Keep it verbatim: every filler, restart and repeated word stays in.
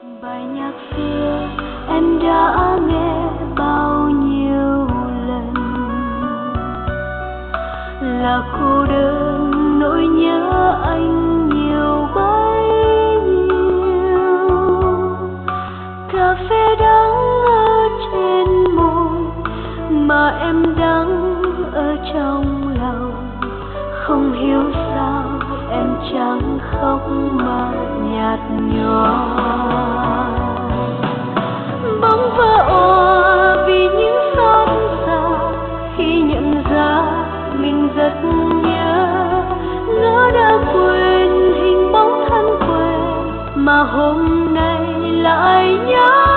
Bài nhạc xưa em đã nghe bao nhiêu lần, là cô đơn nỗi nhớ anh nhiều bấy nhiêu. Cà phê đắng ở trên môi mà em đắng ở trong lòng, không hiểu sao em chẳng khóc mà nhạt nhòa. Bóng vỡ òa vì những xót xa khi nhận ra mình rất nhớ. Ngỡ đã quên hình bóng thân quen mà hôm nay lại nhớ.